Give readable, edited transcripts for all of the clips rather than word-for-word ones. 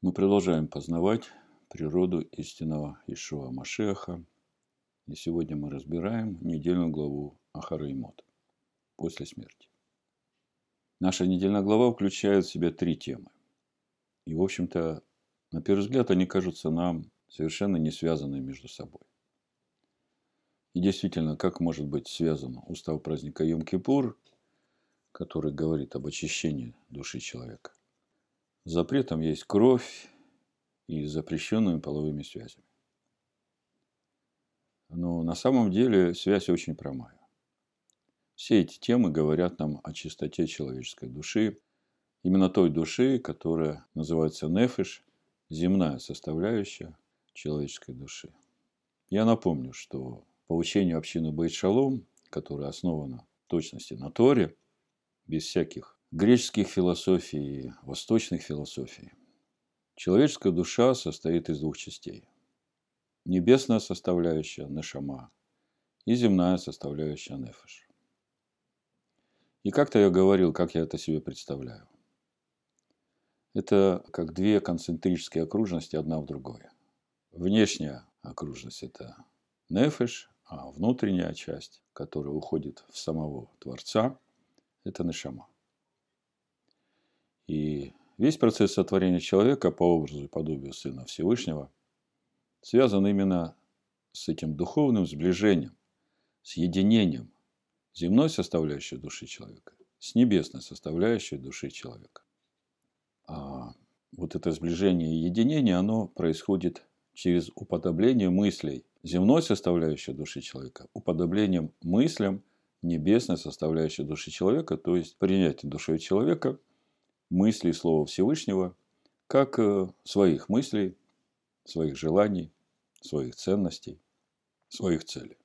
Мы продолжаем познавать природу истинного Иешуа Машиаха. И сегодня мы разбираем недельную главу Ахара и Мот после смерти. Наша недельная глава включает в себя три темы. И, в общем-то, на первый взгляд, они кажутся нам совершенно не связанными между собой. И действительно, как может быть связан устав праздника Йом-Кипур, который говорит об очищении души человека? С запретом есть кровь и запрещенными половыми связями. Но на самом деле связь очень прямая. Все эти темы говорят нам о чистоте человеческой души, именно той души, которая называется нефеш, земная составляющая человеческой души. Я напомню, что по учению общины Бейт Шалом, которая основана в точности на Торе, без всяких греческих философий и восточных философий, человеческая душа состоит из двух частей. Небесная составляющая нешама и земная составляющая нефеш. И как-то я говорил, как я это себе представляю. Это как две концентрические окружности одна в другой. Внешняя окружность – это нефеш, а внутренняя часть, которая уходит в самого Творца – это нешама. И весь процесс сотворения человека по образу и подобию Сына Всевышнего связан именно с этим духовным сближением, с единением земной составляющей души человека с небесной составляющей души человека. А вот это сближение и единение, оно происходит через уподобление мыслей земной составляющей души человека, уподоблением мыслям небесной составляющей души человека, то есть принятие душой человека мыслей Слова Всевышнего как своих мыслей, своих желаний, своих ценностей, своих целей.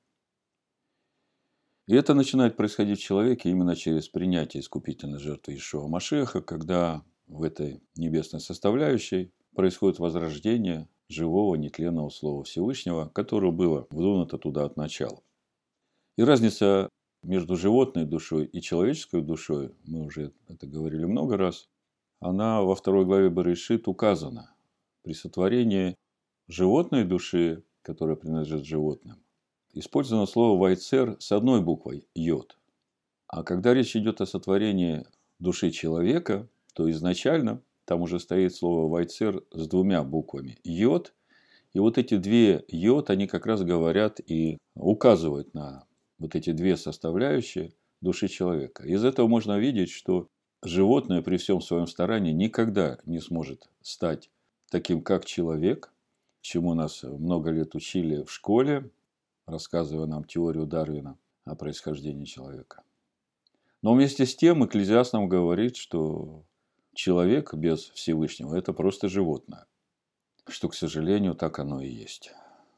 И это начинает происходить в человеке именно через принятие искупительной жертвы Иешуа Машиаха, когда в этой небесной составляющей происходит возрождение живого нетленного Слова Всевышнего, которое было вдунуто туда от начала. И разница между животной душой и человеческой душой, мы уже это говорили много раз, она во второй главе Берешит указана. При сотворении животной души, которая принадлежит животным, использовано слово «вайцер» с одной буквой «йод». А когда речь идет о сотворении души человека, то изначально там уже стоит слово «вайцер» с двумя буквами «йод». И вот эти две «йод», они как раз говорят и указывают на вот эти две составляющие души человека. Из этого можно видеть, что животное при всем своем старании никогда не сможет стать таким, как человек, чему нас много лет учили в школе, рассказывая нам теорию Дарвина о происхождении человека. Но вместе с тем Экклезиаст нам говорит, что человек без Всевышнего – это просто животное. Что, к сожалению, так оно и есть.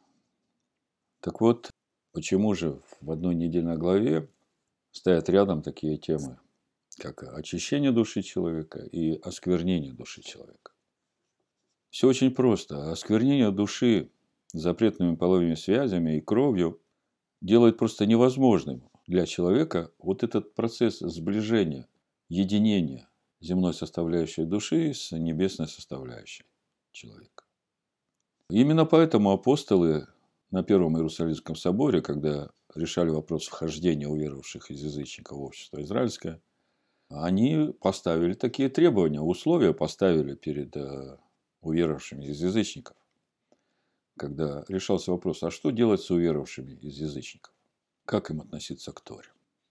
Так вот, почему же в одной недельной главе стоят рядом такие темы, как очищение души человека и осквернение души человека? Все очень просто. Осквернение души запретными половыми связями и кровью делает просто невозможным для человека вот этот процесс сближения, единения земной составляющей души с небесной составляющей человека. Именно поэтому апостолы на Первом Иерусалимском соборе, когда решали вопрос вхождения уверовавших из язычников в общество израильское, они поставили такие требования, условия поставили перед уверовавшими из язычников. Когда решался вопрос, а что делать с уверовавшими из язычников? Как им относиться к Торе?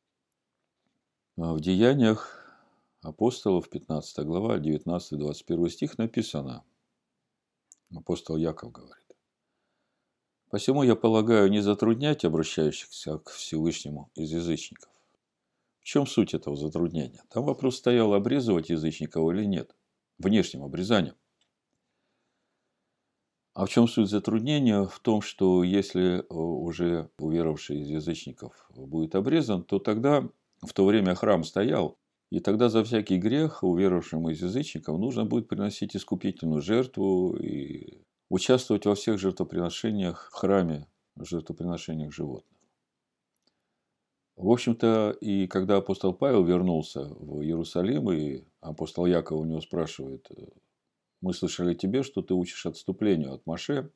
В Деяниях апостолов, 15 глава, 19-21 стих написано, апостол Яков говорит: «Посему я полагаю не затруднять обращающихся к Всевышнему из язычников». В чем суть этого затруднения? Там вопрос стоял, обрезывать язычников или нет, внешним обрезанием. А в чем суть затруднения? В том, что если уже уверовавший из язычников будет обрезан, то тогда в то время храм стоял, и тогда за всякий грех уверовавшим из язычников нужно будет приносить искупительную жертву и участвовать во всех жертвоприношениях в храме, жертвоприношениях животных. В общем-то, и когда апостол Павел вернулся в Иерусалим, и апостол Яков у него спрашивает, мы слышали тебе, что ты учишь отступлению от Моше.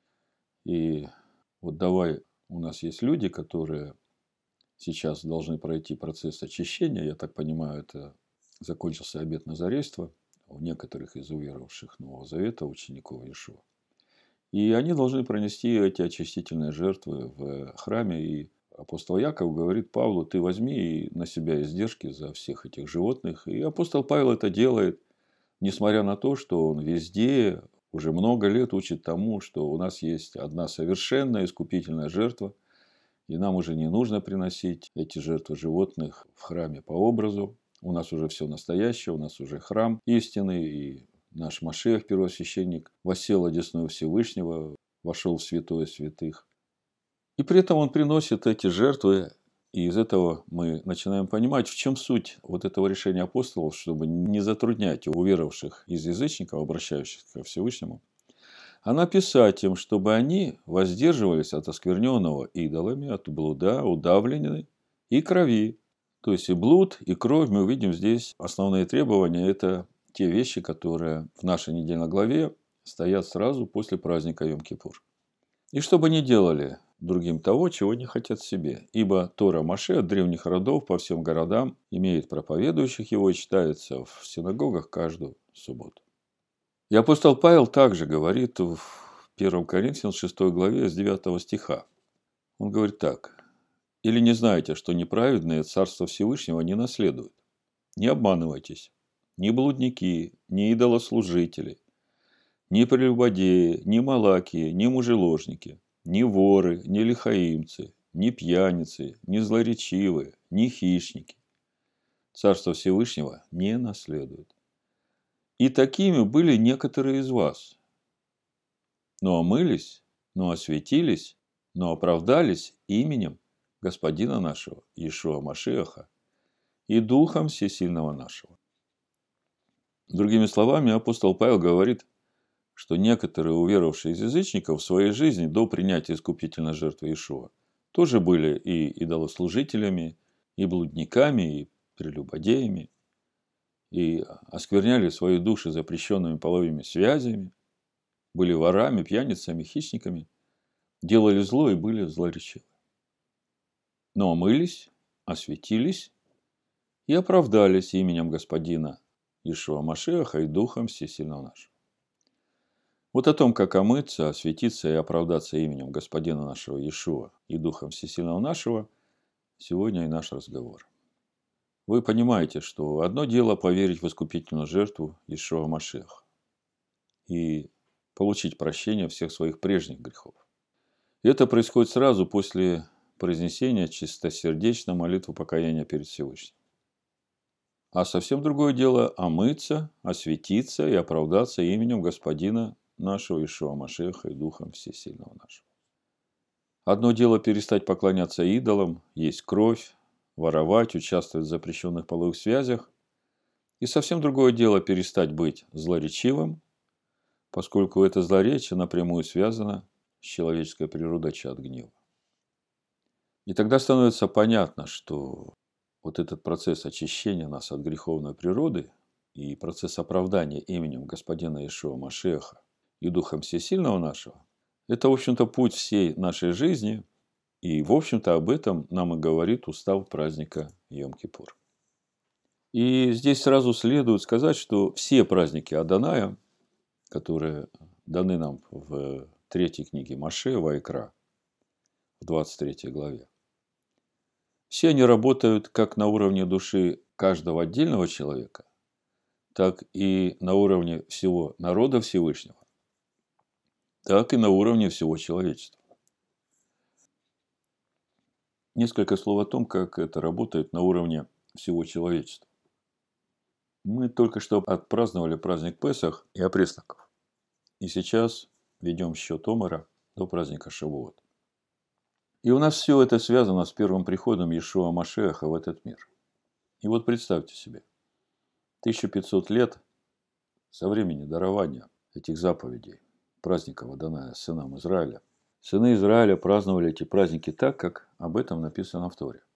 И вот давай, у нас есть люди, которые сейчас должны пройти процесс очищения. Я так понимаю, это закончился обет Назарейства у некоторых из уверовавших Нового Завета, учеников Иешуа. И они должны пронести эти очистительные жертвы в храме. И апостол Яков говорит Павлу: ты возьми на себя издержки за всех этих животных. И апостол Павел это делает, несмотря на то, что он везде уже много лет учит тому, что у нас есть одна совершенная искупительная жертва, и нам уже не нужно приносить эти жертвы животных в храме по образу. У нас уже все настоящее, у нас уже храм истинный, и наш Машиах, первосвященник, воссел одесную Всевышнего, вошел в святое святых. И при этом он приносит эти жертвы, и из этого мы начинаем понимать, в чем суть вот этого решения апостолов, чтобы не затруднять уверовавших из язычников, обращающихся ко Всевышнему, а написать им, чтобы они воздерживались от оскверненного идолами, от блуда, удавленной и крови. То есть и блуд, и кровь, мы увидим здесь основные требования. Это те вещи, которые в нашей недельной главе стоят сразу после праздника Йом-Кипур. И чтобы не делали другим того, чего не хотят себе. Ибо Тора Моше от древних родов по всем городам имеет проповедующих его и читается в синагогах каждую субботу. И апостол Павел также говорит в 1 Коринфянам 6 главе с 9 стиха. Он говорит так. «Или не знаете, что неправедные Царство Всевышнего не наследуют? Не обманывайтесь. Ни блудники, ни идолослужители, ни прелюбодеи, ни малакии, ни мужеложники, ни воры, ни лихаимцы, ни пьяницы, ни злоречивые, ни хищники Царство Всевышнего не наследуют. И такими были некоторые из вас. Но омылись, но осветились, но оправдались именем Господина нашего, Иешуа Машиаха, и Духом Всесильного нашего». Другими словами, апостол Павел говорит, что некоторые уверовавшие из язычников в своей жизни до принятия искупительной жертвы Иешуа тоже были и идолослужителями, и блудниками, и прелюбодеями, и оскверняли свои души запрещенными половыми связями, были ворами, пьяницами, хищниками, делали зло и были злоречивы. Но омылись, осветились и оправдались именем Господина Иешуа Машиаха и Духом Всесильного нашего. Вот о том, как омыться, осветиться и оправдаться именем Господина нашего Иешуа и Духом Всесильного нашего, сегодня и наш разговор. Вы понимаете, что одно дело поверить в искупительную жертву Иешуа Машиаха и получить прощение всех своих прежних грехов. И это происходит сразу после произнесения чистосердечной молитвы покаяния перед Всевышним. А совсем другое дело омыться, осветиться и оправдаться именем Господина нашего Иешуа Машиаха и Духом Всесильного нашего. Одно дело перестать поклоняться идолам, есть кровь, воровать, участвовать в запрещенных половых связях. И совсем другое дело перестать быть злоречивым, поскольку это злоречие напрямую связано с человеческой природой чад гнева. И тогда становится понятно, что вот этот процесс очищения нас от греховной природы и процесс оправдания именем Господина Иешуа Машиаха и Духом Всесильного нашего, это, в общем-то, путь всей нашей жизни, и, в общем-то, об этом нам и говорит устав праздника Йом-Кипур. И здесь сразу следует сказать, что все праздники Адоная, которые даны нам в 3 книге Моше, Ваикра, в 23 главе, все они работают как на уровне души каждого отдельного человека, так и на уровне всего народа Всевышнего, так и на уровне всего человечества. Несколько слов о том, как это работает на уровне всего человечества. Мы только что отпраздновали праздник Песах и опресноков. И сейчас ведем счет Омара до праздника Шавуот. И у нас все это связано с первым приходом Иешуа Машиаха в этот мир. И вот представьте себе, 1500 лет со времени дарования этих заповедей, праздников Адоная сынам Израиля. Сыны Израиля праздновали эти праздники так, как об этом написано в Торе.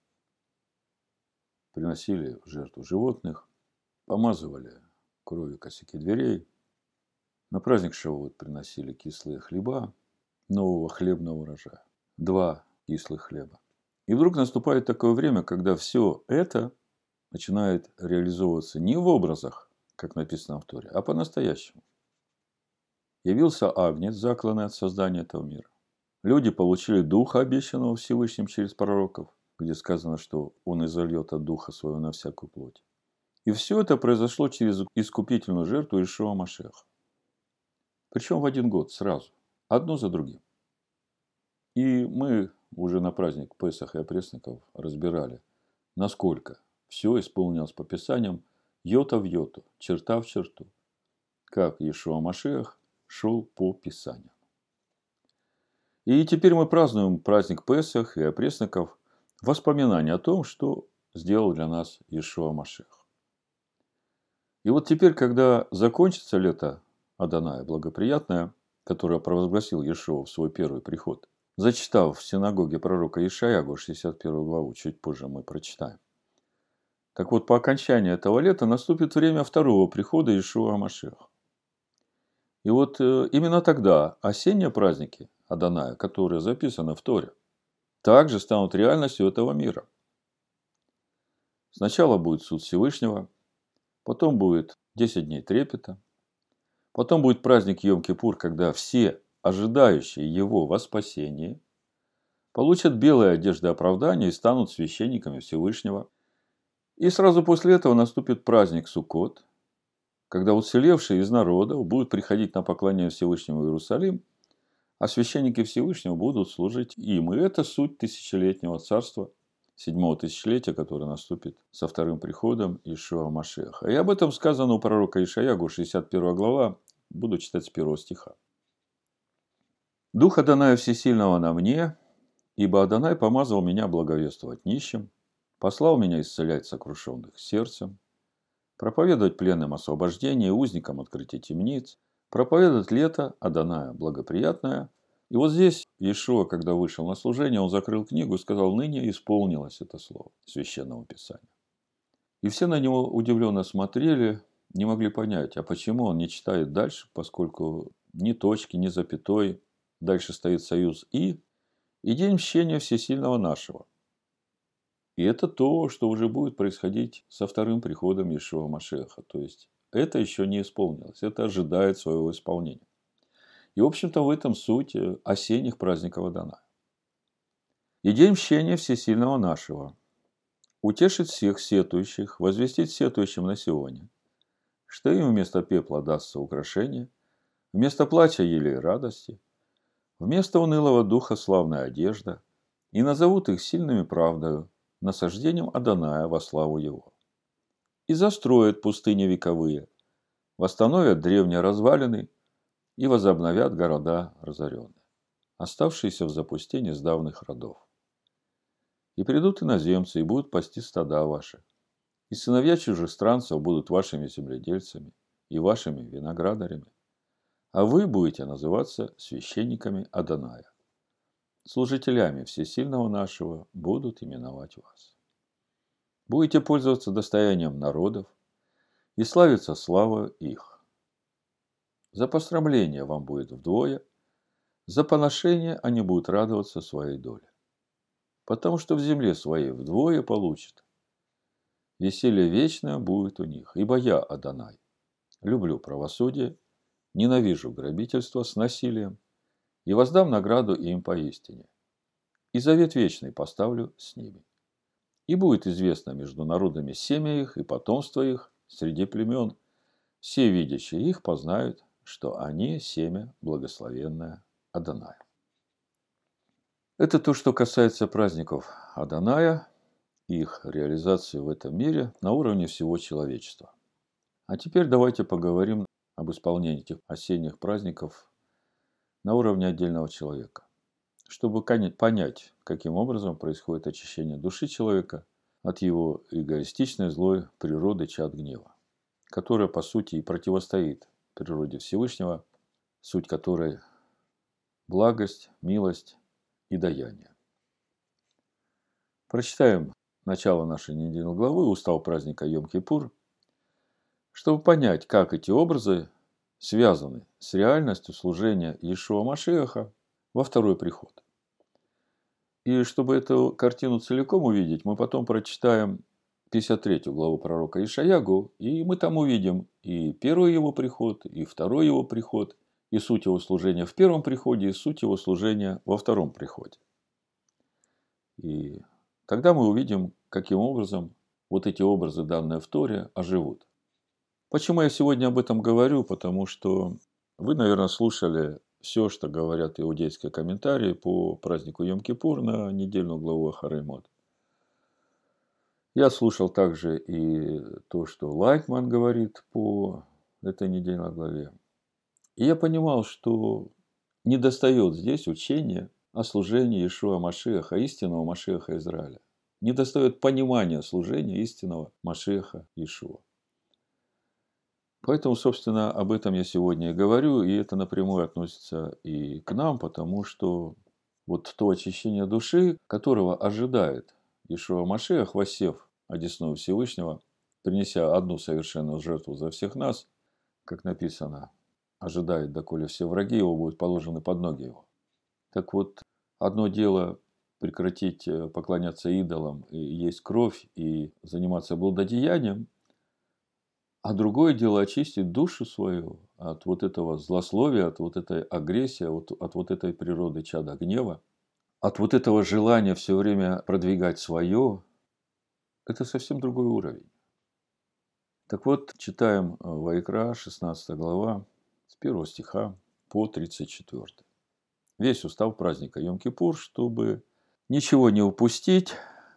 Приносили в жертву животных, помазывали кровью косяки дверей, На праздник Шавуот приносили кислые хлеба нового хлебного урожая. 2 кислых хлеба. И вдруг наступает такое время, когда все это начинает реализовываться не в образах, как написано в Торе, а по-настоящему. Явился Агнец, закланный от создания этого мира. Люди получили Духа, обещанного Всевышним через пророков, где сказано, что Он изольет от Духа Своего на всякую плоть. И все это произошло через искупительную жертву Иешуа Машиаха. Причем в один год, сразу. Одно за другим. И мы уже на праздник Песах и опресноков разбирали, насколько все исполнилось по Писаниям, йота в йоту, черта в черту, как Иешуа Машиах шел по Писанию. И теперь мы празднуем праздник Песах и опресноков в воспоминании о том, что сделал для нас Иешуа Машиах. И вот теперь, когда закончится лето Адоная благоприятное, которое провозгласил Иешуа в свой первый приход, зачитав в синагоге пророка Ишаягу 61 главу, чуть позже мы прочитаем. Так вот, по окончании этого лета наступит время второго прихода Иешуа Машиаха. И вот именно тогда осенние праздники Адоная, которые записаны в Торе, также станут реальностью этого мира. Сначала будет суд Всевышнего, потом будет 10 дней трепета, потом будет праздник Йом-Кипур, когда все ожидающие его во спасении получат белые одежды оправдания и станут священниками Всевышнего. И сразу после этого наступит праздник Суккот, когда уцелевшие из народа будут приходить на поклонение Всевышнему в Иерусалим, а священники Всевышнего будут служить им. И это суть тысячелетнего царства, 7-го тысячелетия, которое наступит со вторым приходом Иешуа Машиаха. И об этом сказано у пророка Ишаягу, 61 глава, буду читать с 1 стиха. «Дух Адоная Всесильного на мне, ибо Адонай помазал меня благовествовать нищим, послал меня исцелять сокрушенных сердцем, проповедовать пленным освобождение, узникам открытие темниц, проповедовать лето Адоная благоприятное». И вот здесь Иешуа, когда вышел на служение, он закрыл книгу и сказал: «Ныне исполнилось это слово Священного Писания». И все на него удивленно смотрели, не могли понять, а почему он не читает дальше, поскольку ни точки, ни запятой, дальше стоит союз «и день мщения Всесильного нашего». И это то, что уже будет происходить со вторым приходом Иешуа Машиаха. То есть, это еще не исполнилось, это ожидает своего исполнения. И, в общем-то, в этом суть осенних праздников Адоная. «И день мщения Всесильного нашего утешит всех сетующих, возвестит сетующим на Сионе, что им вместо пепла дастся украшение, вместо плача елей радости, вместо унылого духа славная одежда, и назовут их сильными правдою, насаждением Адоная во славу его. И застроят пустыни вековые, восстановят древние развалины и возобновят города разоренные, оставшиеся в запустении с давних родов. И придут иноземцы, и будут пасти стада ваши, и сыновья чужестранцев будут вашими земледельцами и вашими виноградарями, а вы будете называться священниками Адоная. Служителями Всесильного нашего будут именовать вас. Будете пользоваться достоянием народов, и славится слава их. За посрамление вам будет вдвое, за поношение они будут радоваться своей доле. Потому что в земле своей вдвое получат. Веселье вечное будет у них, ибо я, Адонай, люблю правосудие, ненавижу грабительство с насилием, и воздам награду им поистине. И завет вечный поставлю с ними. И будет известно между народами семя их и потомство их среди племен. Все видящие их познают, что они семя благословенное Адоная. Это то, что касается праздников Адоная, их реализации в этом мире на уровне всего человечества. А теперь давайте поговорим об исполнении этих осенних праздников на уровне отдельного человека, чтобы понять, каким образом происходит очищение души человека от его эгоистичной злой природы чад гнева, которая по сути и противостоит природе Всевышнего, суть которой благость, милость и даяние. Прочитаем начало нашей недельной главы, устав праздника Йом-Кипур, чтобы понять, как эти образы связаны с реальностью служения Иешуа Машиаха во второй приход. И чтобы эту картину целиком увидеть, мы потом прочитаем 53 главу пророка Ишаягу, и мы там увидим и первый его приход, и второй его приход, и суть его служения в первом приходе, и суть его служения во втором приходе. И тогда мы увидим, каким образом вот эти образы, данные в Торе, оживут. Почему я сегодня об этом говорю? Потому что вы, наверное, слушали все, что говорят иудейские комментарии по празднику Йом-Кипур на недельную главу Ахарей Мот. Я слушал также и то, что Лайтман говорит по этой недельной главе. И я понимал, что недостает здесь учения о служении Иешуа Машиаха, истинного Машиаха Израиля. Недостает понимания служения истинного Машиаха Иешуа. Поэтому, собственно, об этом я сегодня и говорю, и это напрямую относится и к нам, потому что вот то очищение души, которого ожидает Иешуа Машиах, воссев одесную Всевышнего, принеся одну совершенную жертву за всех нас, как написано, ожидает, доколе все враги его будут положены под ноги его. Так вот, одно дело прекратить поклоняться идолам и есть кровь и заниматься блудодеянием, а другое дело очистить душу свою от вот этого злословия, от вот этой агрессии, от вот этой природы чада гнева, от вот этого желания все время продвигать свое. Это совсем другой уровень. Так вот, читаем Ваикра, 16 глава, с 1 стиха по 34. Весь устав праздника Йом-Кипур, чтобы ничего не упустить.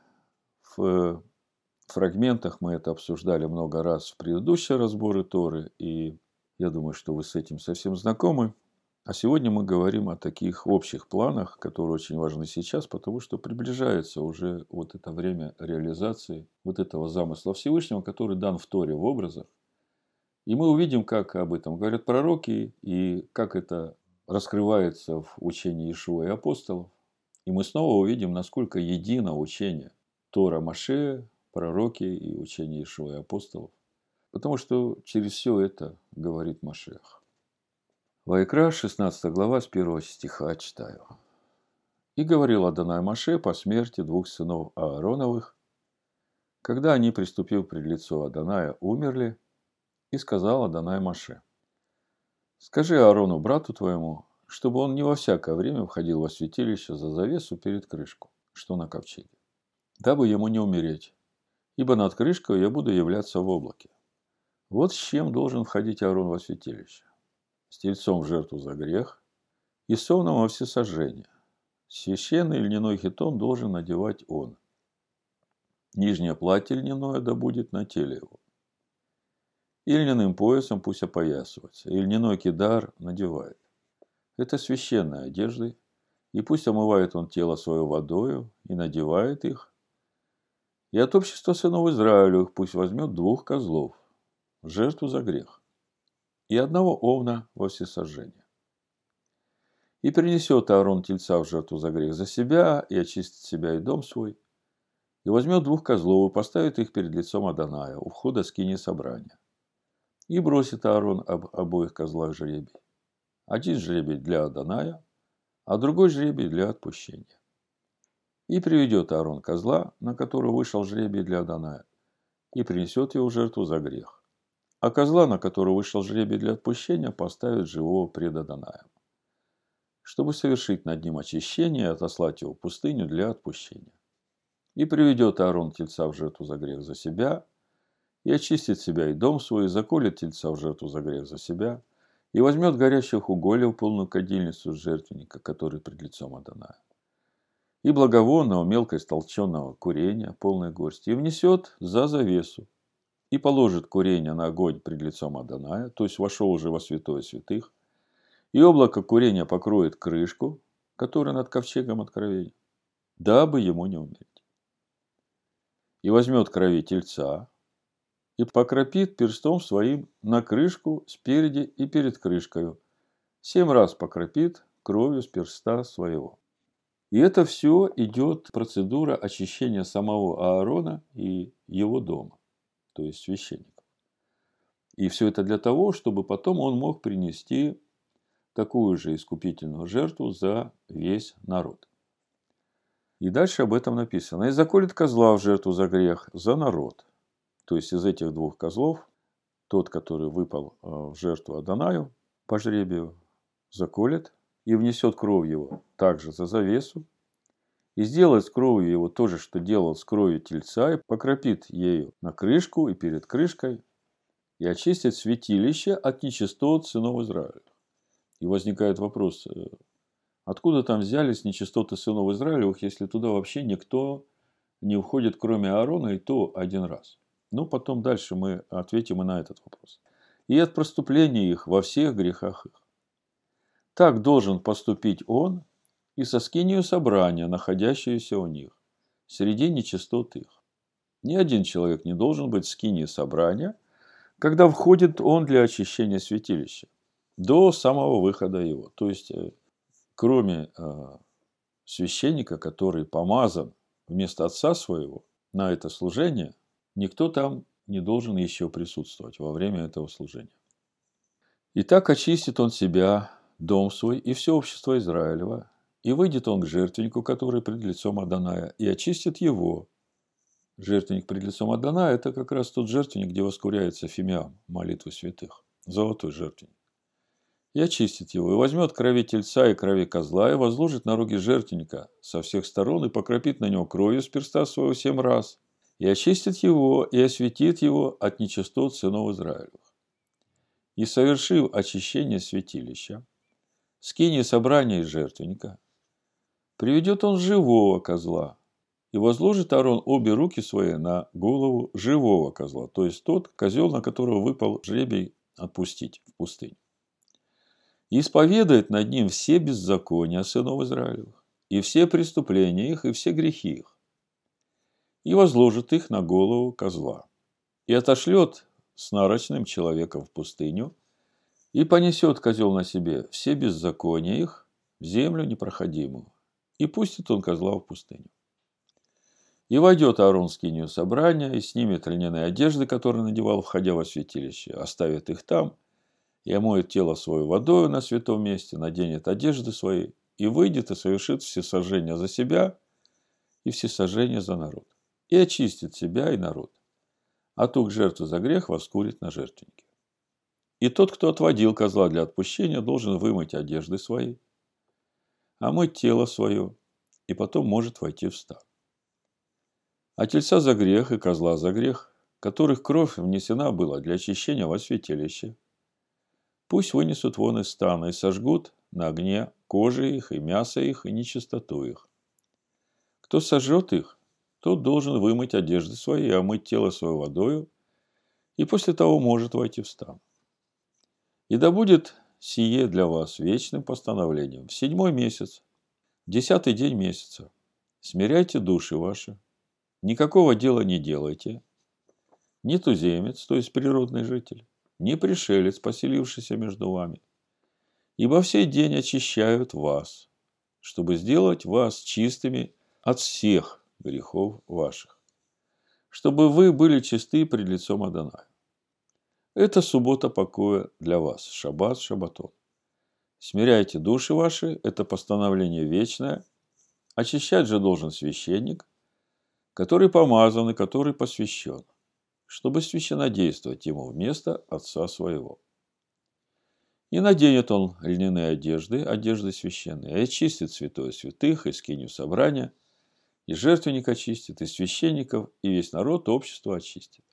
В фрагментах мы это обсуждали много раз в предыдущие разборы Торы, и я думаю, что вы с этим совсем знакомы. А сегодня мы говорим о таких общих планах, которые очень важны сейчас, потому что приближается уже вот это время реализации вот этого замысла Всевышнего, который дан в Торе в образах. И мы увидим, как об этом говорят пророки, и как это раскрывается в учении Иешуа и апостолов. И мы снова увидим, насколько едино учение Тора Моше, пророки и учение Иешуа и апостолов. Потому что через все это говорит Машиах. Ваикра, 16 глава, с 1 стиха читаю. «И говорил Адонай Моше по смерти двух сынов Аароновых, когда они, приступив пред лицо Адоная, умерли, и сказал Адонай Моше: скажи Аарону, брату твоему, чтобы он не во всякое время входил во святилище за завесу перед крышку, что на ковчеге, дабы ему не умереть, ибо над крышкой я буду являться в облаке. Вот с чем должен входить Аарон во святилище: с тельцом в жертву за грех и совном во всесожжение. Священный льняной хитон должен надевать он. Нижнее платье льняное да будет на теле его. И льняным поясом пусть опоясывается, и льняной кидар надевает. Это священные одежды, и пусть омывает он тело свое водою и надевает их. И от общества сынов Израилевых пусть возьмет 2 козлов в жертву за грех и 1 овна во всесожжение. И принесет Аарон тельца в жертву за грех за себя, и очистит себя и дом свой, и возьмет 2 козлов и поставит их перед лицом Адоная у входа скинии собрания. И бросит Аарон об обоих козлах жребий. Один жребий для Адоная, а другой жребий для отпущения. И приведет Аарон козла, на которого вышел жребий для Адоная, и принесет его в жертву за грех. А козла, на которого вышел жребий для отпущения, поставит живого пред Адонаем, чтобы совершить над ним очищение и отослать его в пустыню для отпущения. И приведет Аарон тельца в жертву за грех за себя, и очистит себя и дом свой, и заколет тельца в жертву за грех за себя, и возьмет горящих угольев полную кадильницу с жертвенника, который пред лицом Адоная, и благовонного мелко истолченного курения полной горсти, и внесет за завесу, и положит курение на огонь пред лицом Адоная, то есть вошел уже во святое святых, и облако курения покроет крышку, которая над ковчегом откровения, дабы ему не умереть. И возьмет крови тельца, и покропит перстом своим на крышку спереди и перед крышкою. 7 раз покропит кровью с перста своего. И это все идет процедура очищения самого Аарона и его дома, то есть священников. И все это для того, чтобы потом он мог принести такую же искупительную жертву за весь народ. И дальше об этом написано. «И заколет козла в жертву за грех, за народ». То есть из этих двух козлов тот, который выпал в жертву Адонаю по жребию, заколет и внесет кровь его также за завесу, и сделает с кровью его то же, что делал с кровью тельца, и покропит ею на крышку и перед крышкой, и очистит святилище от нечистот сынов Израиля. И возникает вопрос, откуда там взялись нечистоты сынов Израилевых, если туда вообще никто не входит, кроме Аарона, и то один раз. Ну, потом дальше мы ответим и на этот вопрос. И от проступления их во всех грехах их. Так должен поступить он и со скинию собрания, находящееся у них, среди нечистот их. Ни один человек не должен быть в скинии собрания, когда входит он для очищения святилища, до самого выхода его. То есть, кроме священника, который помазан вместо отца своего на это служение, никто там не должен еще присутствовать во время этого служения. И так очистит он себя, дом свой и все общество Израилева, и выйдет он к жертвеннику, который пред лицом Адоная, и очистит его. Жертвенник пред лицом Адоная – это как раз тот жертвенник, где воскуряется фимиам, молитвы святых, золотой жертвенник. И очистит его, и возьмет крови тельца и крови козла, и возложит на роги жертвенника со всех сторон, и покропит на него кровью с перста своего 7 раз, и очистит его, и осветит его от нечистот сынов Израилевых. И совершив очищение святилища, скинии собрания из жертвенника, приведет он живого козла, и возложит Аарон обе руки свои на голову живого козла, то есть тот козел, на которого выпал жребий отпустить в пустыню. И исповедает над ним все беззакония сынов Израилевых, и все преступления их, и все грехи их, и возложит их на голову козла, и отошлет с нарочным человеком в пустыню, и понесет козел на себе все беззакония их в землю непроходимую, и пустит он козла в пустыню. И войдет Аарон в скинию собрания, и снимет льняные одежды, которые надевал, входя во святилище, оставит их там, и омоет тело свое водою на святом месте, наденет одежды свои, и выйдет и совершит всесожжение за себя и всесожжение за народ, и очистит себя и народ, а тук жертву за грех воскурит на жертвеннике. И тот, кто отводил козла для отпущения, должен вымыть одежды свои, омыть тело свое, и потом может войти в стан. А тельца за грех и козла за грех, которых кровь внесена была для очищения во святилище, пусть вынесут вон из стана и сожгут на огне кожи их, и мясо их, и нечистоту их. Кто сожжет их, тот должен вымыть одежды свои и омыть тело свое водою, и после того может войти в стан. И да будет сие для вас вечным постановлением. В 7-й месяц, 10-й день месяца, смиряйте души ваши, никакого дела не делайте, ни туземец, то есть природный житель, ни пришелец, поселившийся между вами, ибо в сей день очищают вас, чтобы сделать вас чистыми от всех грехов ваших, чтобы вы были чисты пред лицом Адоная. Это суббота покоя для вас, шаббат, шаббатон. Смиряйте души ваши, это постановление вечное. Очищать же должен священник, который помазан и который посвящен, чтобы священнодействовать ему вместо отца своего. И наденет он льняные одежды, одежды священные, и очистит святое святых, и скинию собрания, и жертвенник очистит, и священников, и весь народ общество очистит.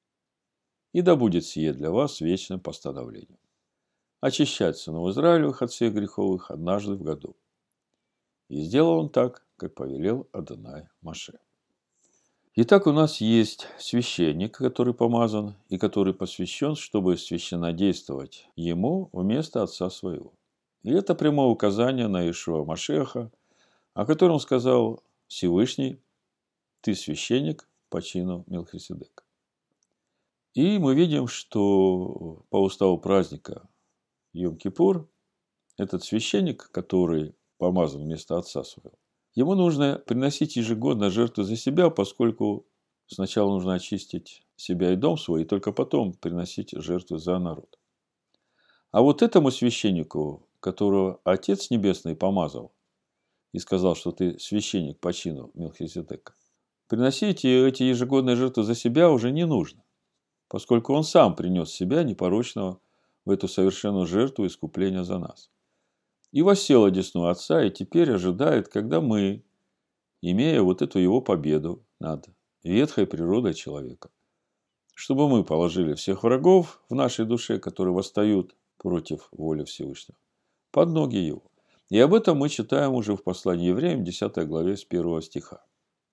И да будет сие для вас вечным постановлением. Очищать сынов Израилевых от всех греховых однажды в году. И сделал он так, как повелел Адонай Моше. Итак, у нас есть священник, который помазан и который посвящен, чтобы священнодействовать ему вместо отца своего. И это прямое указание на Иешуа Машиаха, о котором сказал Всевышний: «Ты священник по чину Мелхиседека». И мы видим, что по уставу праздника Йом-Кипур этот священник, который помазан вместо отца своего, ему нужно приносить ежегодно жертву за себя, поскольку сначала нужно очистить себя и дом свой, и только потом приносить жертвы за народ. А вот этому священнику, которого Отец Небесный помазал и сказал, что ты священник по чину Мелхиседека, приносить эти ежегодные жертвы за себя уже не нужно, поскольку он сам принес себя непорочного в эту совершенную жертву искупления за нас. И воссел одесную Отца, и теперь ожидает, когда мы, имея вот эту его победу над ветхой природой человека, чтобы мы положили всех врагов в нашей душе, которые восстают против воли Всевышнего, под ноги его. И об этом мы читаем уже в послании евреям, 10 главе, с 1 стиха.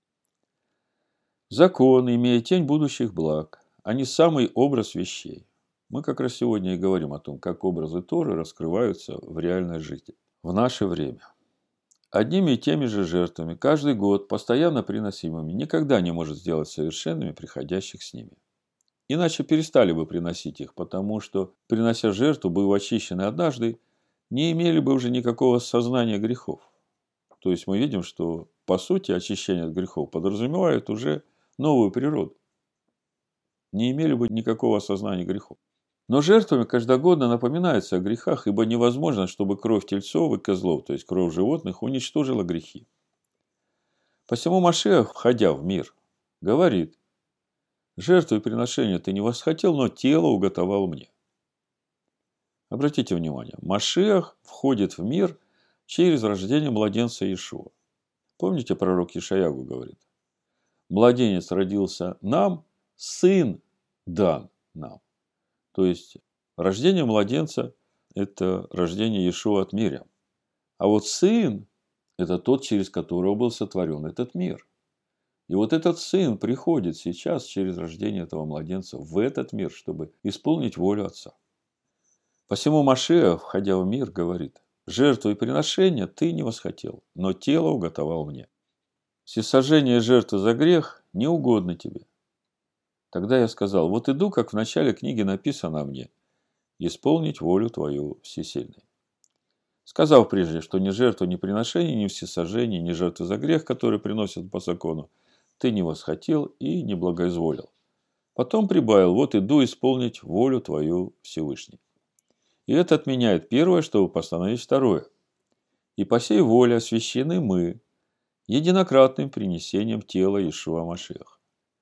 Закон, имея тень будущих благ, а не самый образ вещей. Мы как раз сегодня и говорим о том, как образы Торы раскрываются в реальной жизни, в наше время. Одними и теми же жертвами, каждый год, постоянно приносимыми, никогда не может сделать совершенными приходящих с ними. Иначе перестали бы приносить их, потому что, принося жертву, быв очищены однажды, не имели бы уже никакого сознания грехов. То есть мы видим, что по сути очищение от грехов подразумевает уже новую природу. Не имели бы никакого осознания грехов. Но жертвами каждогодно напоминается о грехах, ибо невозможно, чтобы кровь тельцов и козлов, то есть кровь животных, уничтожила грехи. Посему Машиах, входя в мир, говорит: жертву и приношение ты не восхотел, но тело уготовал мне. Обратите внимание, Машиах входит в мир через рождение младенца Иешуа. Помните, пророк Ишаягу говорит: младенец родился нам, сын дан нам. То есть рождение младенца – это рождение Иешуа от Мирьям. А вот сын – это тот, через которого был сотворен этот мир. И вот этот сын приходит сейчас через рождение этого младенца в этот мир, чтобы исполнить волю Отца. Посему Машиах, входя в мир, говорит: жертву и приношение ты не восхотел, но тело уготовал мне. Всесожжение жертвы за грех не угодно тебе. Тогда я сказал: вот иду, как в начале книги написано мне, исполнить волю твою всесильной. Сказав прежде, что ни жертву, ни приношение, ни всесожжение, ни жертвы за грех, которые приносят по закону, ты не восхотел и не благоизволил. Потом прибавил: вот иду исполнить волю твою Всевышний. И это отменяет первое, чтобы постановить второе. И по сей воле освящены мы единократным принесением тела Иешуа Машиаха.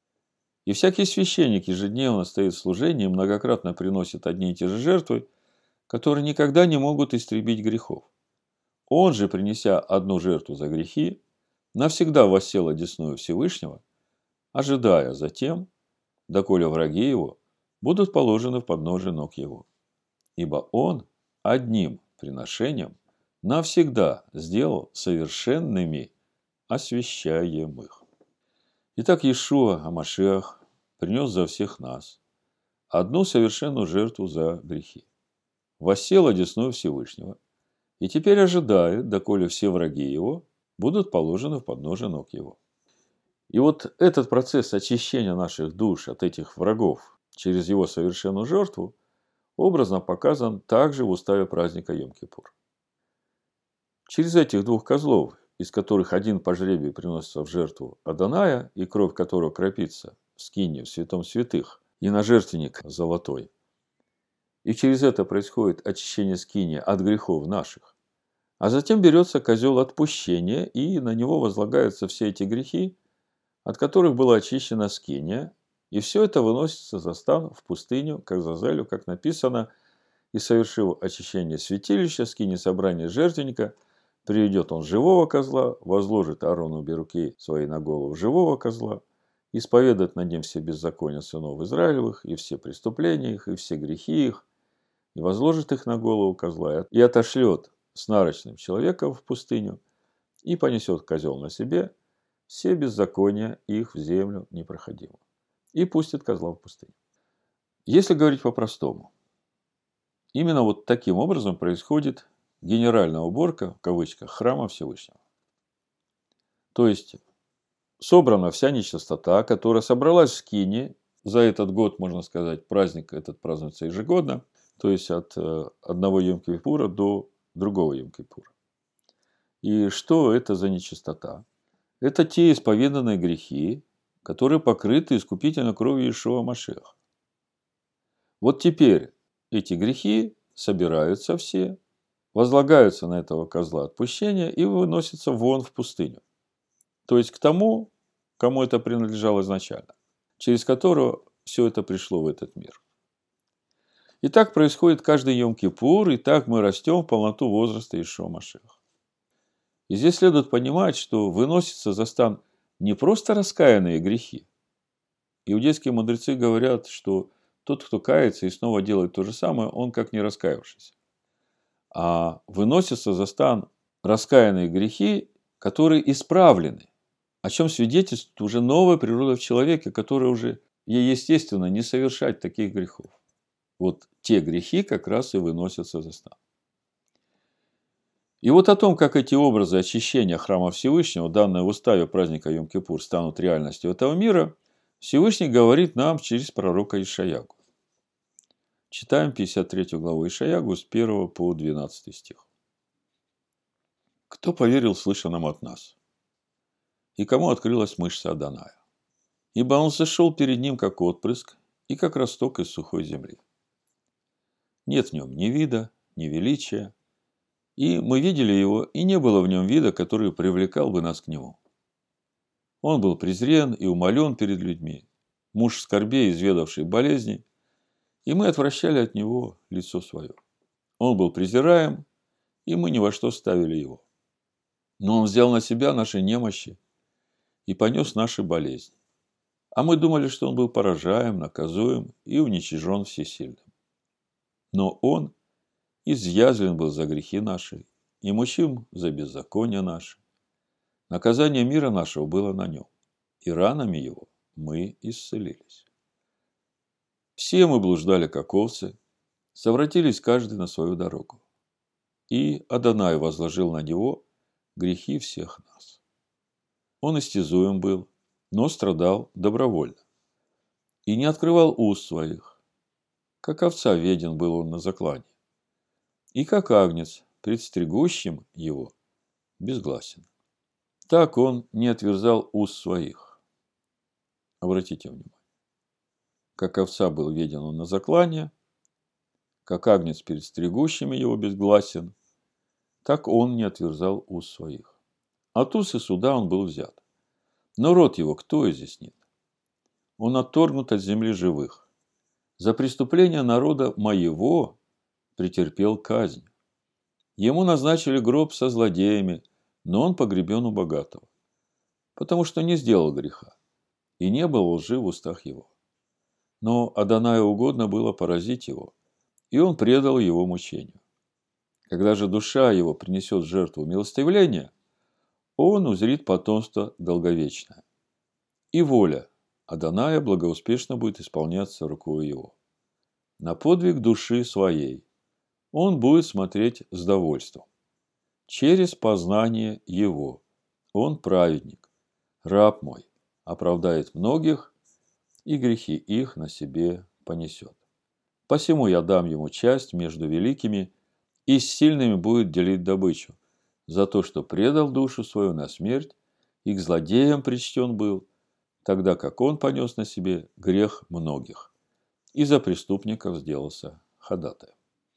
И всякий священник ежедневно стоит в служении и многократно приносит одни и те же жертвы, которые никогда не могут истребить грехов. Он же, принеся одну жертву за грехи, навсегда воссел одесную Всевышнего, ожидая затем, доколе враги его будут положены в подножие ног его. Ибо он одним приношением навсегда сделал совершенными освящаемых. Итак, Иешуа Амашиах принес за всех нас одну совершенную жертву за грехи. Воссел одесную Всевышнего и теперь ожидает, доколе все враги его будут положены в подножие ног его. И вот этот процесс очищения наших душ от этих врагов через его совершенную жертву образно показан также в уставе праздника Йом-Кипур. Через этих двух козлов, из которых один по жребию приносится в жертву Адоная, и кровь которого кропится в скинии, в святом святых, и на жертвенник золотой. И через это происходит очищение скинии от грехов наших. А затем берется козел отпущения, и на него возлагаются все эти грехи, от которых была очищена скиния, и все это выносится за стан в пустыню, как Зазелю, как написано: и совершив очищение святилища, скинии собрания жертвенника, приведет он живого козла, возложит Аарону обе руки свои на голову живого козла, исповедает над ним все беззакония сынов Израилевых, и все преступления их, и все грехи их, и возложит их на голову козла, и отошлет с нарочным человеком в пустыню, и понесет козел на себе все беззакония их в землю непроходимую, и пустит козла в пустыню. Если говорить по-простому, именно вот таким образом происходит генеральная уборка, в кавычках, храма Всевышнего. То есть собрана вся нечистота, которая собралась в скинии. За этот год, можно сказать, праздник этот празднуется ежегодно, то есть от одного Йом-Кипура до другого Йом-Кипура. И что это за нечистота? Это те исповеданные грехи, которые покрыты искупительной кровью Иешуа Машиаха. Вот теперь эти грехи собираются все, возлагаются на этого козла отпущения и выносятся вон в пустыню. То есть к тому, кому это принадлежало изначально, через которого все это пришло в этот мир. И так происходит каждый Йом-Кипур, и так мы растем в полноту возраста Иешуа Машиаха. И здесь следует понимать, что выносятся за стан не просто раскаянные грехи. Иудейские мудрецы говорят, что тот, кто кается и снова делает то же самое, он как не раскаявшийся. А выносятся за стан раскаянные грехи, которые исправлены, о чем свидетельствует уже новая природа в человеке, которая уже ей естественно не совершать таких грехов. Вот те грехи как раз и выносятся за стан. И вот о том, как эти образы очищения храма Всевышнего, данные в уставе праздника Йом-Кипур, станут реальностью этого мира, Всевышний говорит нам через пророка Ишаягу. Читаем 53 главу Ишаягу с 1 по 12 стих. «Кто поверил слышанному от нас? И кому открылась мышца Адоная? Ибо он зашел перед ним, как отпрыск, и как росток из сухой земли. Нет в нем ни вида, ни величия, и мы видели его, и не было в нем вида, который привлекал бы нас к нему. Он был презрен и умолен перед людьми, муж скорбей, изведавший болезни, и мы отвращали от него лицо свое. Он был презираем, и мы ни во что ставили его. Но он взял на себя наши немощи и понес наши болезни. А мы думали, что он был поражаем, наказуем и уничижен всесильным. Но он изъязвлен был за грехи наши, и мучим за беззаконие наши. Наказание мира нашего было на нем, и ранами его мы исцелились. Все мы блуждали, как овцы, совратились каждый на свою дорогу. И Адонай возложил на него грехи всех нас. Он истязуем был, но страдал добровольно, и не открывал уст своих. Как овца веден был он на заклане, и как агнец, пред стригущим его, безгласен. Так он не отверзал уст своих. Обратите внимание. Как овца был веден он на заклане, как агнец перед стригущими его безгласен, так он не отверзал уст своих. От уст и суда он был взят. Но род его кто изъяснит? Он отторгнут от земли живых. За преступление народа моего претерпел казнь. Ему назначили гроб со злодеями, но он погребен у богатого, потому что не сделал греха, и не было лжи в устах его. Но Адонаю угодно было поразить его, и он предал его мучению. Когда же душа его принесет жертву милостивления, он узрит потомство долговечное. И воля Адоная благоуспешно будет исполняться рукой его. На подвиг души своей он будет смотреть с довольством. Через познание его он праведник, раб мой, оправдает многих, и грехи их на себе понесет. Посему я дам ему часть между великими, и с сильными будет делить добычу, за то, что предал душу свою на смерть, и к злодеям причтен был, тогда как он понес на себе грех многих, и за преступников сделался ходатаем.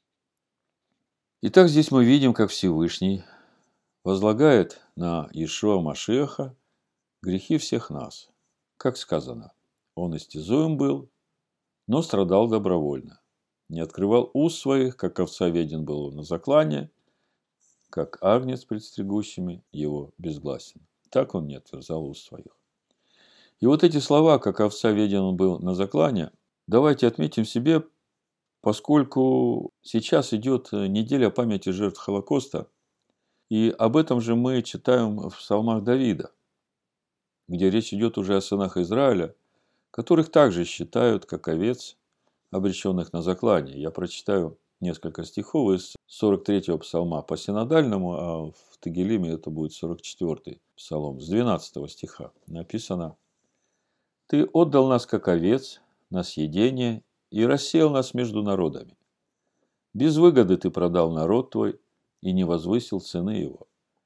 Итак, здесь мы видим, как Всевышний возлагает на Иешуа Машиаха грехи всех нас. Как сказано, он истязуем был, но страдал добровольно. Не открывал уст своих, как овца веден был он на заклане, как агнец пред стригущими его безгласен. Так он не отверзал уст своих. И вот эти слова, как овца веден он был на заклане, давайте отметим себе, поскольку сейчас идет неделя памяти жертв Холокоста, и об этом же мы читаем в псалмах Давида, где речь идет уже о сынах Израиля, которых также считают как овец, обреченных на заклание. Я прочитаю несколько стихов из 43-го псалма по синодальному, а в Тегелиме это будет 44-й псалом, с 12 стиха. Написано: «Ты отдал нас, как овец, на съедение, и рассеял нас между народами. Без выгоды ты продал народ твой и не возвысил цены его.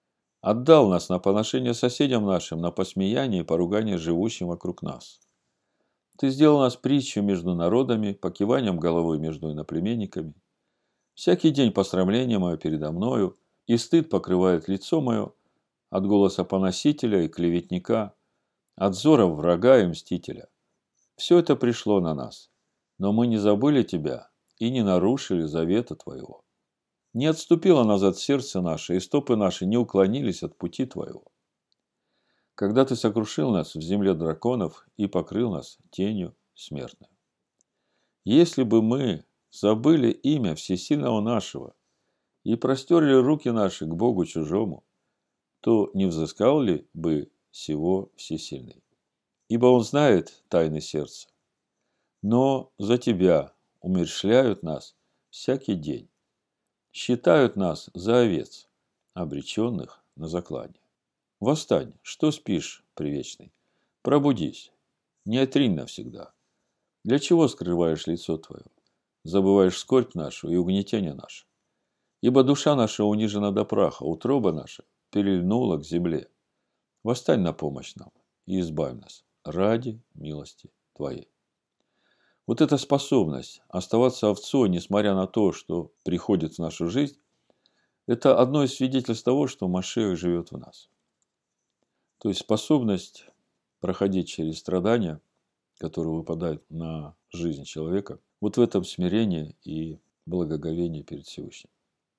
отдал нас на поношение соседям нашим, на посмеяние и поругание живущим вокруг нас. Ты сделал нас притчу между народами, покиванием головой между иноплеменниками. Всякий день посрамление мое передо мною, и стыд покрывает лицо мое от голоса поносителя и клеветника, от взора врага и мстителя. Все это пришло на нас, но мы не забыли тебя и не нарушили завета твоего. Не отступило назад сердце наше, и стопы наши не уклонились от пути твоего. Когда ты сокрушил нас в земле драконов и покрыл нас тенью смертной. Если бы мы забыли имя всесильного нашего и простерли руки наши к Богу чужому, то не взыскал ли бы сего всесильный? Ибо он знает тайны сердца. Но за тебя умерщвляют нас всякий день, считают нас за овец, обреченных на заклание. Восстань, что спишь, привечный? Пробудись, не отринь навсегда. Для чего скрываешь лицо твое? Забываешь скорбь нашу и угнетение наше. Ибо душа наша унижена до праха, утроба наша перельнула к земле. Восстань на помощь нам и избавь нас ради милости твоей. Вот эта способность оставаться овцой, несмотря на то, что приходит в нашу жизнь, это одно из свидетельств того, что Машиах живет в нас. То есть способность проходить через страдания, которые выпадают на жизнь человека, вот в этом смирении и благоговении перед Всевышним.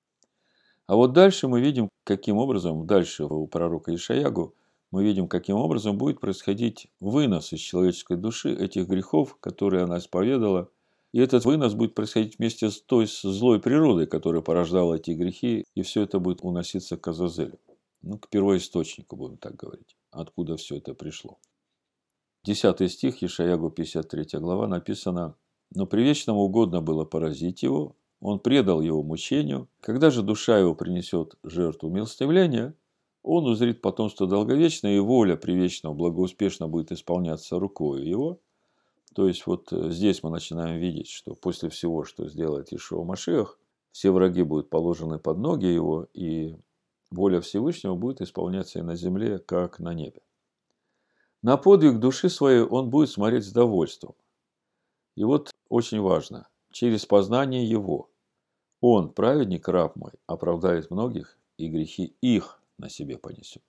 А вот дальше мы видим, каким образом, дальше у пророка Ишаягу, мы видим, каким образом будет происходить вынос из человеческой души этих грехов, которые она исповедала. И этот вынос будет происходить вместе с той злой природой, которая порождала эти грехи, и все это будет уноситься к Азазелю. К первоисточнику, будем так говорить, откуда все это пришло. 10 стих, Ишаягу 53 глава, написано: «Но привечному угодно было поразить его, он предал его мучению. Когда же душа его принесет жертву милостивления, он узрит потомство долговечное, и воля привечного благоуспешно будет исполняться рукою его». То есть, вот здесь мы начинаем видеть, что после всего, что сделает Иешуа Машиах, все враги будут положены под ноги его, и воля Всевышнего будет исполняться и на земле, как на небе. На подвиг души своей он будет смотреть с довольством. И вот очень важно, через познание его. Он, праведник, раб мой, оправдает многих, и грехи их на себе понесет.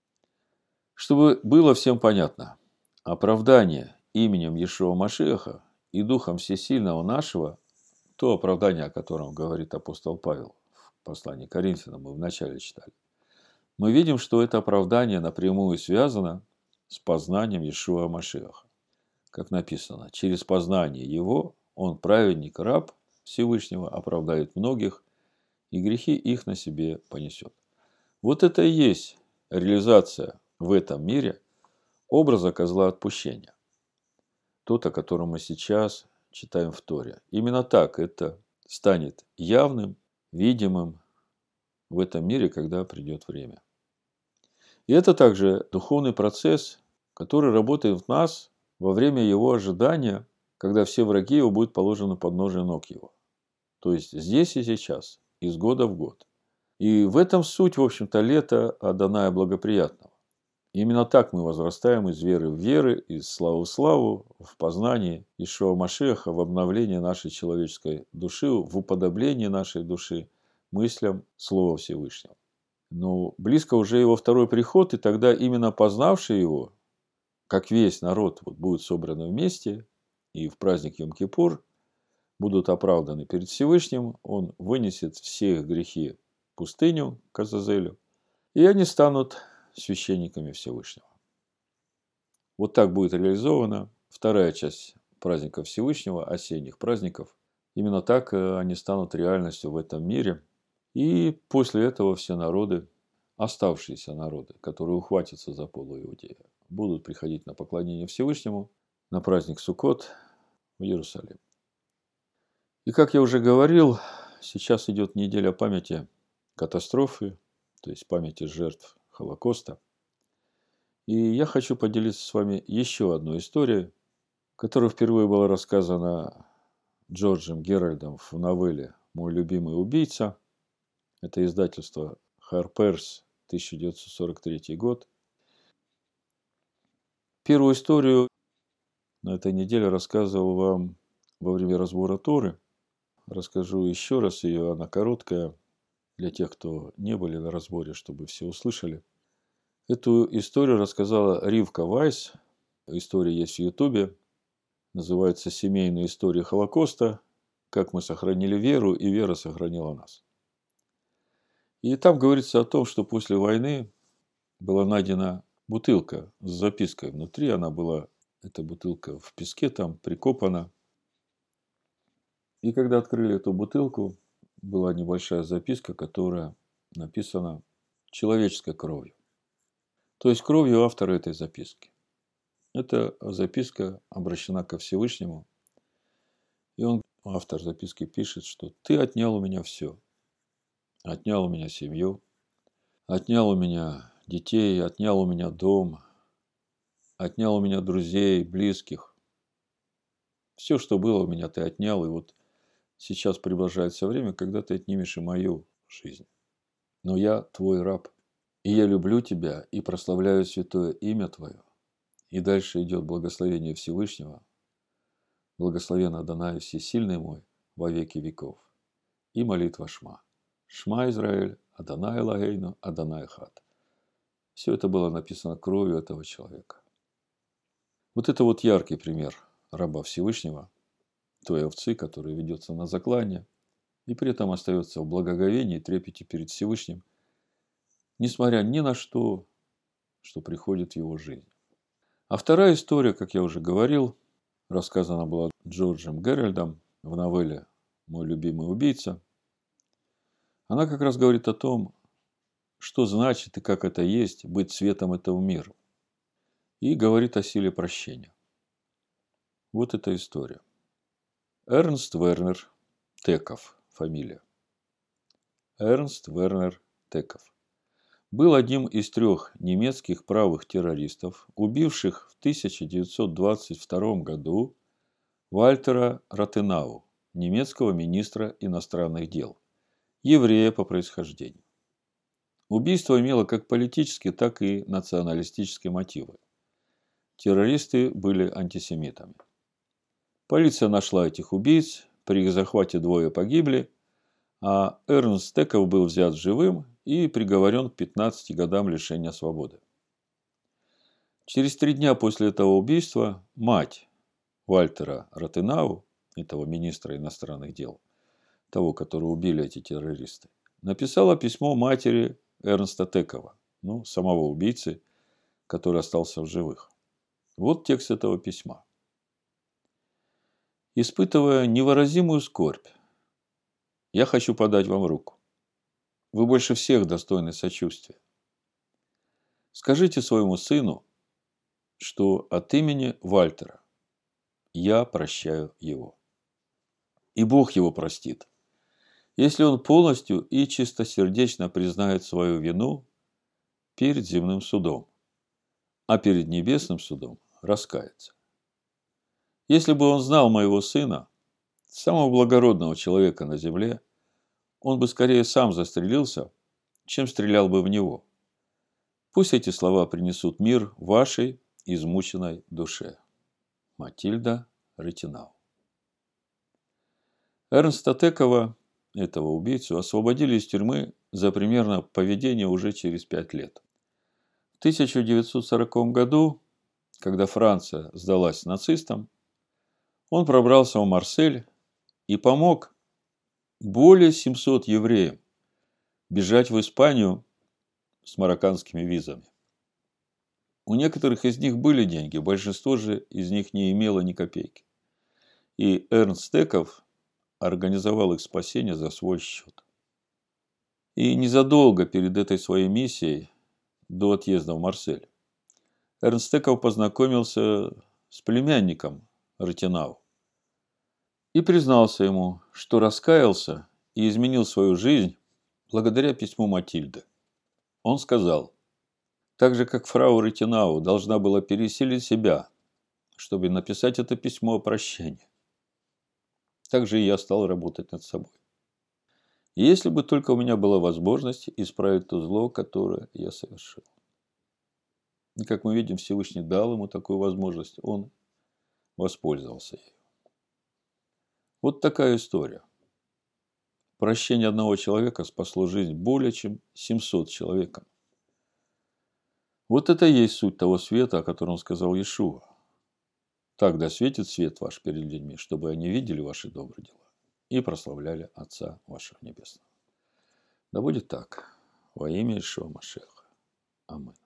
Чтобы было всем понятно, оправдание именем Иешуа Машиаха и Духом Всесильного нашего, то оправдание, о котором говорит апостол Павел в послании к Коринфянам, мы вначале читали, мы видим, что это оправдание напрямую связано с познанием Иешуа Машиаха. Как написано, через познание его он, праведник, раб Всевышнего, оправдает многих, и грехи их на себе понесет. Вот это и есть реализация в этом мире образа козла отпущения. Тот, о котором мы сейчас читаем в Торе. Именно так это станет явным, видимым в этом мире, когда придет время. И это также духовный процесс, который работает в нас во время его ожидания, когда все враги его будут положены под ножи ног его. То есть здесь и сейчас, из года в год. И в этом суть, в общем-то, лета Адоная благоприятного. Именно так мы возрастаем из веры в веры, из славы в славу, в познании Иешуа Машиаха, в обновлении нашей человеческой души, в уподоблении нашей души мыслям Слова Всевышнего. Но близко уже его второй приход, и тогда именно познавший его, как весь народ будет собраны вместе, и в праздник Йом-Кипур будут оправданы перед Всевышним, он вынесет все их грехи в пустыню, к Азазелю, и они станут священниками Всевышнего. Вот так будет реализована вторая часть праздника Всевышнего, осенних праздников. Именно так они станут реальностью в этом мире. И после этого все народы, оставшиеся народы, которые ухватятся за полу Иудея, будут приходить на поклонение Всевышнему на праздник Суккот в Иерусалим. И как я уже говорил, сейчас идет неделя памяти катастрофы, то есть памяти жертв Холокоста. И я хочу поделиться с вами еще одной историей, которая впервые была рассказана Джорджем Геральдом в новелле «Мой любимый убийца». Это издательство Harper's 1943 год. Первую историю на этой неделе рассказывал вам во время разбора Торы. Расскажу еще раз ее, она короткая, для тех, кто не были на разборе, чтобы все услышали. Эту историю рассказала Ривка Вайс. История есть в Ютубе. Называется «Семейная история Холокоста. Как мы сохранили веру, и вера сохранила нас». И там говорится о том, что после войны была найдена бутылка с запиской внутри. Она была, эта бутылка, в песке там прикопана. И когда открыли эту бутылку, была небольшая записка, которая написана человеческой кровью. То есть кровью автора этой записки. Эта записка обращена ко Всевышнему. И автор записки пишет, что «ты отнял у меня все. Отнял у меня семью, отнял у меня детей, отнял у меня дом, отнял у меня друзей, близких. Все, что было у меня, ты отнял, и вот сейчас приближается время, когда ты отнимешь и мою жизнь. Но я твой раб, и я люблю тебя и прославляю святое имя твое». И дальше идет благословение Всевышнего. Благословен Адонай всесильный мой во веки веков. И молитва Шма. Шма Израиль, Адонай Эlohейну, Адонай Эхад. Все это было написано кровью этого человека. Вот это вот яркий пример раба Всевышнего, той овцы, которая ведется на заклание, и при этом остается в благоговении и трепете перед Всевышним, несмотря ни на что, что приходит в его жизнь. А вторая история, как я уже говорил, рассказана была Джорджем Геральдом в новелле «Мой любимый убийца». Она как раз говорит о том, что значит и как это есть быть светом этого мира. И говорит о силе прощения. Вот эта история. Эрнст Вернер Теков, фамилия. Эрнст Вернер Теков был одним из 3 немецких правых террористов, убивших в 1922 году Вальтера Ротенау, немецкого министра иностранных дел, еврея по происхождению. Убийство имело как политические, так и националистические мотивы. Террористы были антисемитами. Полиция нашла этих убийц, при их захвате 2 погибли, а Эрнст Теков был взят живым и приговорен к 15 годам лишения свободы. Через 3 дня после этого убийства мать Вальтера Ротенау, этого министра иностранных дел, того, которого убили эти террористы, написала письмо матери Эрнста Текова, самого убийцы, который остался в живых. Вот текст этого письма. «Испытывая невыразимую скорбь, я хочу подать вам руку. Вы больше всех достойны сочувствия. Скажите своему сыну, что от имени Вальтера я прощаю его. И Бог его простит, если он полностью и чистосердечно признает свою вину перед земным судом, а перед небесным судом раскается. Если бы он знал моего сына, самого благородного человека на земле, он бы скорее сам застрелился, чем стрелял бы в него. Пусть эти слова принесут мир вашей измученной душе. Матильда Ротенау». Эрнста Текова, этого убийцу, освободили из тюрьмы за примерно поведение уже через 5 лет. В 1940 году, когда Франция сдалась нацистам, он пробрался в Марсель и помог более 700 евреям бежать в Испанию с марокканскими визами. У некоторых из них были деньги, большинство же из них не имело ни копейки. И Эрнст Теков организовал их спасение за свой счет. И незадолго перед этой своей миссией, до отъезда в Марсель, Эрнст Теков познакомился с племянником Ротенау и признался ему, что раскаялся и изменил свою жизнь благодаря письму Матильды. Он сказал: «Так же, как фрау Ротенау должна была пересилить себя, чтобы написать это письмо о прощении, так же и я стал работать над собой. И если бы только у меня была возможность исправить то зло, которое я совершил. И как мы видим, Всевышний дал ему такую возможность, он воспользовался ею. Вот такая история. Прощение одного человека спасло жизнь более чем 700 человекам. Вот это и есть суть того света, о котором сказал Иешуа. Так да светит свет ваш перед людьми, чтобы они видели ваши добрые дела и прославляли Отца вашего Небесного. Да будет так. Во имя Иешуа Машиаха. Аминь.